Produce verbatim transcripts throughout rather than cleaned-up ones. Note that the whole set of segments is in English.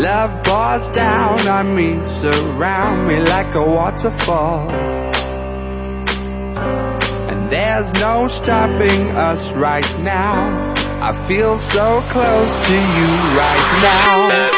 Love pours down on me, surround me like a waterfall. And there's no stopping us right now. I feel so close to you right now.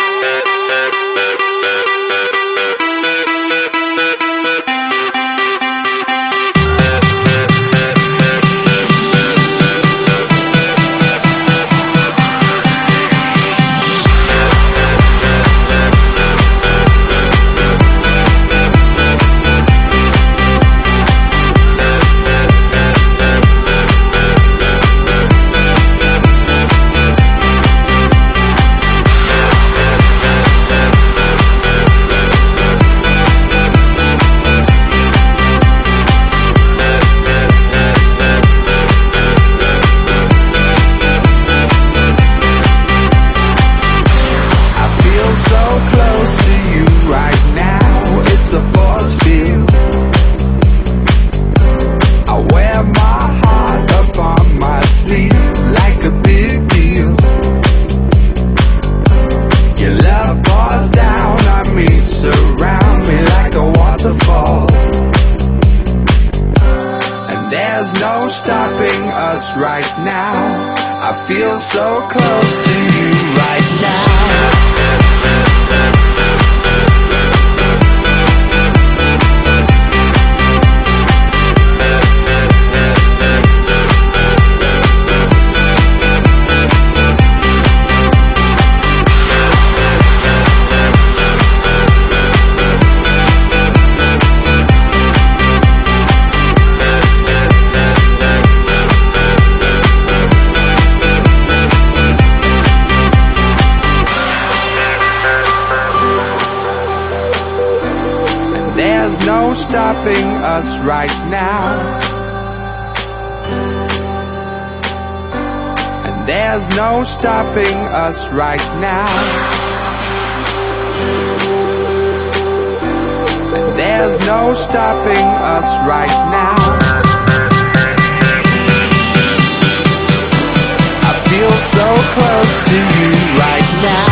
There's no stopping us right now. I feel so close to you right now. There's no stopping us right now. And there's no stopping us right now. And there's no stopping us right now. I feel so close to you right now.